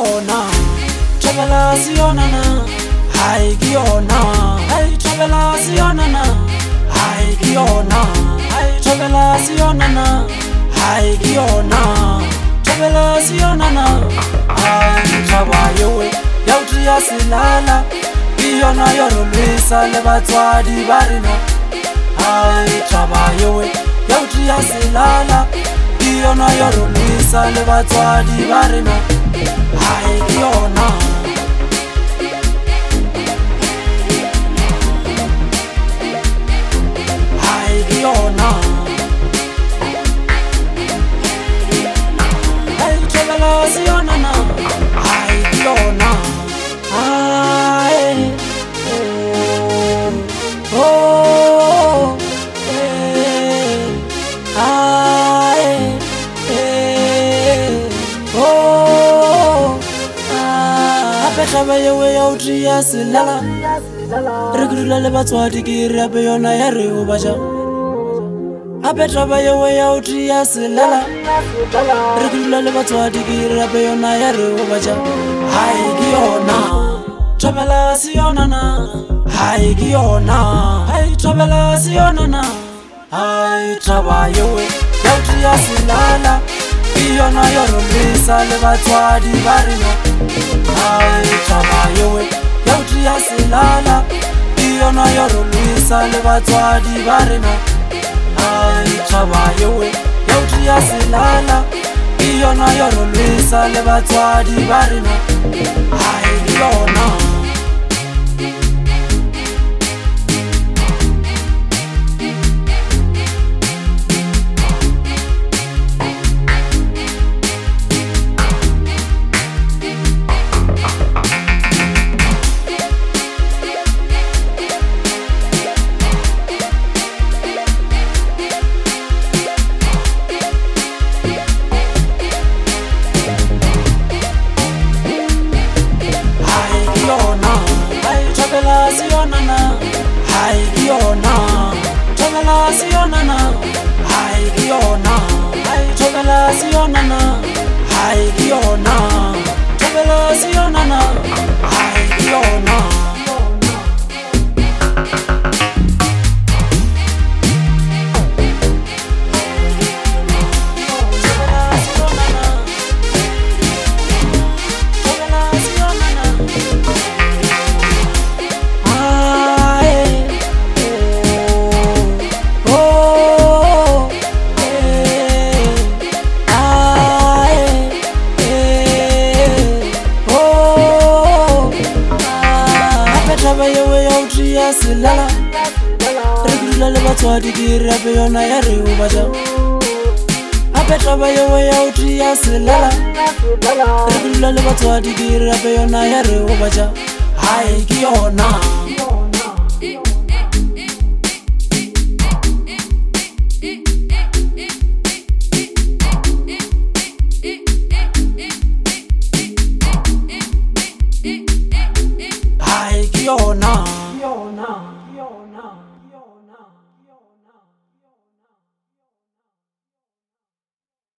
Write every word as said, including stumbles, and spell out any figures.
yona Thabela si yona na Hai ke yona Hai Thabela si yona na Hai ke yona Hai Thabela si yona na Hai ke yona Thabela si yona na Hai Thaba yewe Yauti ya silala Yona yorolisa le batswadi ba rena Hai Thaba yewe Yauti ya silala Yona yorolisa le batswadi ba rena Hai ke yona Hai ke yona Hai Thabela si yona na Hai ke yona Hai Oh Oh Eh Hai Eh Oh Ah Ape Thaba yewe yauti ya silala Re kudula le batswadi ke rape yona ya re o baja Ape Thaba yewe yauti ya silala Re kudula le batswadi ke rape yona ya re o baja Hai ke yona Thabela si yona na Hai ke yona Hai Thabela si yona na Hai Thaba yewe Yauti ya silala Yona yorolisa le batswadi ba rena Hai Thaba yewe Yauti ya silala Yona yorolisa le batswadi ba rena Hai Thaba yewe Yauti ya silala Yona yorolisa le batswadi ba rena Hai ke yona Thabela si yona na Hai ke yona Thabela si yona na Hai ke yona Hai Thabela si yona na Hai ke yona Thabela si yona na Hai ke yona Thaba yewe yauti ya silala Re kudula le batswadi ke rape yona ya re o baja Ape Thaba yewe yauti ya silala Re kudula le batswadi ke rape yona ya re o baja Hai ke yona Yona, yona, yona.